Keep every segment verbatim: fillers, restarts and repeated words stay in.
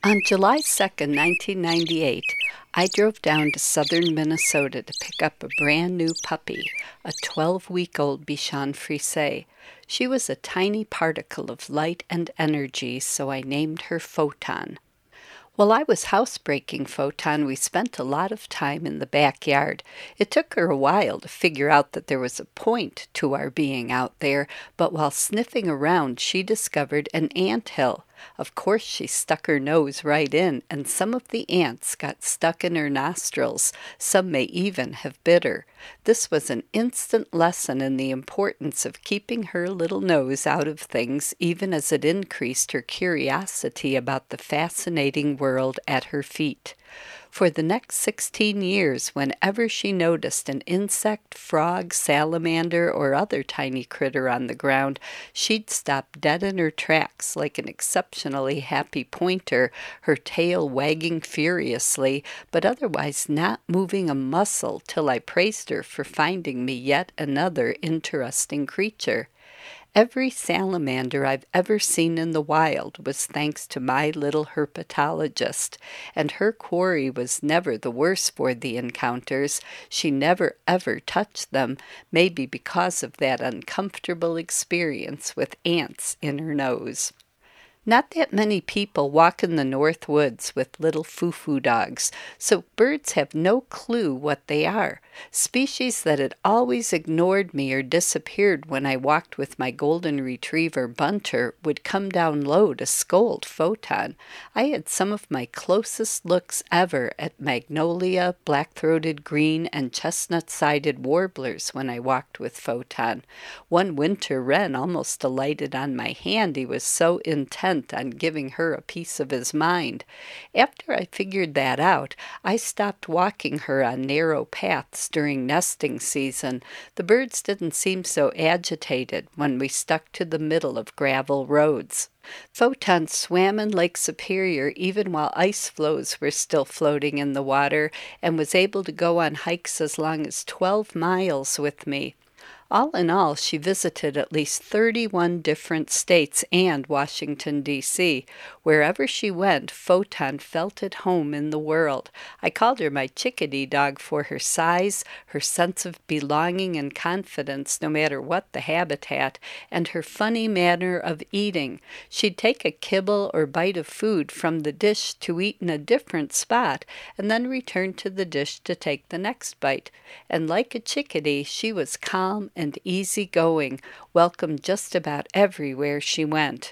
On July second, nineteen ninety-eight, I drove down to southern Minnesota to pick up a brand new puppy, a twelve-week-old Bichon Frise. She was a tiny particle of light and energy, so I named her Photon. While I was housebreaking Photon, we spent a lot of time in the backyard. It took her a while to figure out that there was a point to our being out there, but while sniffing around, she discovered an ant hill. Of course, she stuck her nose right in, and some of the ants got stuck in her nostrils. Some may even have bit her. This was an instant lesson in the importance of keeping her little nose out of things, even as it increased her curiosity about the fascinating world at her feet. For the next sixteen years, whenever she noticed an insect, frog, salamander, or other tiny critter on the ground, she'd stop dead in her tracks like an exceptionally happy pointer, her tail wagging furiously, but otherwise not moving a muscle till I praised her for finding me yet another interesting creature. Every salamander I've ever seen in the wild was thanks to my little herpetologist, and her quarry was never the worse for the encounters. She never ever touched them, maybe because of that uncomfortable experience with ants in her nose. Not that many people walk in the North Woods with little foo-foo dogs, so birds have no clue what they are. Species that had always ignored me or disappeared when I walked with my golden retriever Bunter would come down low to scold Photon. I had some of my closest looks ever at magnolia, black-throated green, and chestnut-sided warblers when I walked with Photon. One winter wren almost alighted on my hand, he was so intent on giving her a piece of his mind. After I figured that out, I stopped walking her on narrow paths during nesting season. The birds didn't seem so agitated when we stuck to the middle of gravel roads. Photon swam in Lake Superior even while ice floes were still floating in the water, and was able to go on hikes as long as twelve miles with me. All in all, she visited at least thirty-one different states and Washington, D C Wherever she went, Photon felt at home in the world. I called her my chickadee dog for her size, her sense of belonging and confidence no matter what the habitat, and her funny manner of eating. She'd take a kibble or bite of food from the dish to eat in a different spot, and then return to the dish to take the next bite. And like a chickadee, she was calm and easygoing, welcome just about everywhere she went.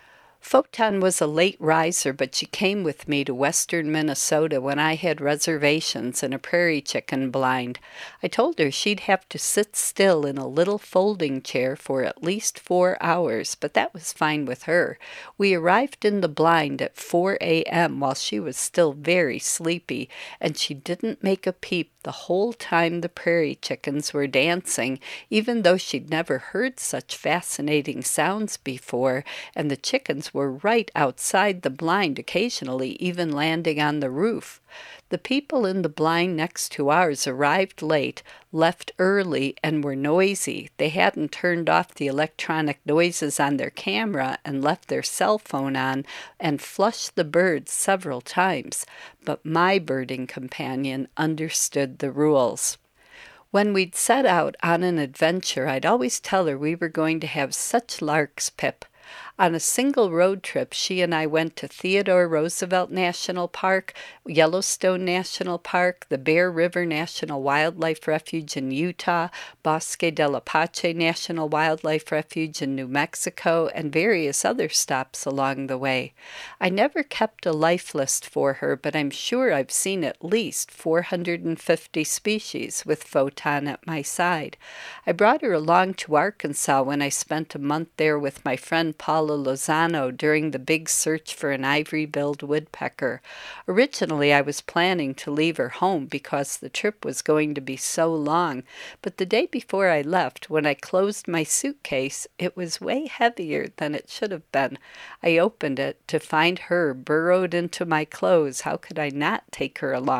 Photon was a late riser, but she came with me to western Minnesota when I had reservations and a prairie chicken blind. I told her she'd have to sit still in a little folding chair for at least four hours, but that was fine with her. We arrived in the blind at four a.m. while she was still very sleepy, and she didn't make a peep the whole time the prairie chickens were dancing, even though she'd never heard such fascinating sounds before, and the chickens were right outside the blind, occasionally even landing on the roof. The people in the blind next to ours arrived late, left early, and were noisy. They hadn't turned off the electronic noises on their camera and left their cell phone on and flushed the birds several times. But my birding companion understood the rules. When we'd set out on an adventure, I'd always tell her we were going to have such larks, Pip. On a single road trip, she and I went to Theodore Roosevelt National Park, Yellowstone National Park, the Bear River National Wildlife Refuge in Utah, Bosque del Apache National Wildlife Refuge in New Mexico, and various other stops along the way. I never kept a life list for her, but I'm sure I've seen at least four hundred fifty species with Photon at my side. I brought her along to Arkansas when I spent a month there with my friend Paula Lozano during the big search for an ivory-billed woodpecker. Originally, I was planning to leave her home because the trip was going to be so long, but the day before I left, when I closed my suitcase, it was way heavier than it should have been. I opened it to find her burrowed into my clothes. How could I not take her along?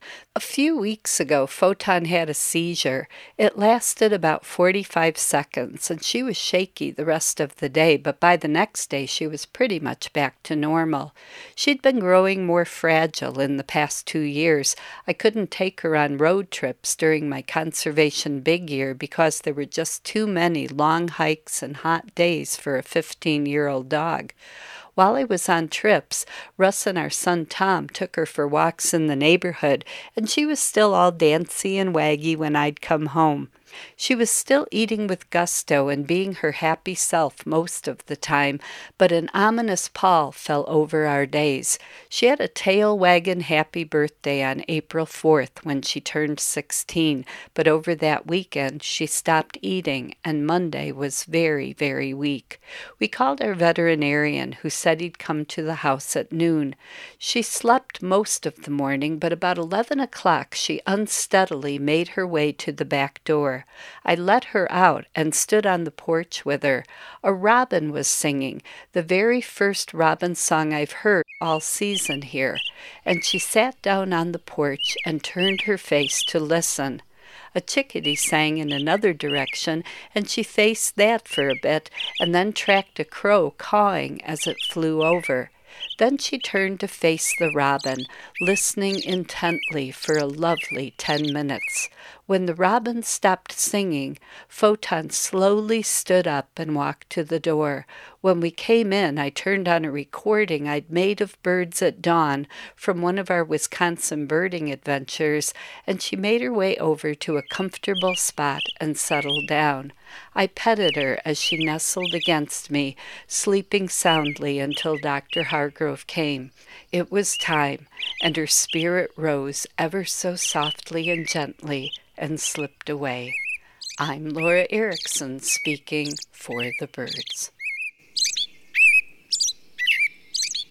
A few weeks ago, Photon had a seizure. It lasted about forty-five seconds, and she was shaky the rest of the day, but by the next day she was pretty much back to normal. She'd been growing more fragile in the past two years. I couldn't take her on road trips during my conservation big year because there were just too many long hikes and hot days for a fifteen-year-old dog. While I was on trips, Russ and our son Tom took her for walks in the neighborhood, and she was still all dancy and waggy when I'd come home. She was still eating with gusto and being her happy self most of the time, but an ominous pall fell over our days. She had a tail-wagging happy birthday on April fourth when she turned sixteen, but over that weekend she stopped eating, and Monday was very, very weak. We called our veterinarian, who said he'd come to the house at noon. She slept most of the morning, but about eleven o'clock she unsteadily made her way to the back door. I let her out and stood on the porch with her. A robin was singing, the very first robin song I've heard all season here, and she sat down on the porch and turned her face to listen. A chickadee sang in another direction, and she faced that for a bit, and then tracked a crow cawing as it flew over. Then she turned to face the robin, listening intently for a lovely ten minutes. When the robin stopped singing, Photon slowly stood up and walked to the door. When we came in, I turned on a recording I'd made of birds at dawn from one of our Wisconsin birding adventures, and she made her way over to a comfortable spot and settled down. I petted her as she nestled against me, sleeping soundly until Doctor Hargrove came. It was time, and her spirit rose ever so softly and gently and slipped away. I'm Laura Erickson speaking for the birds.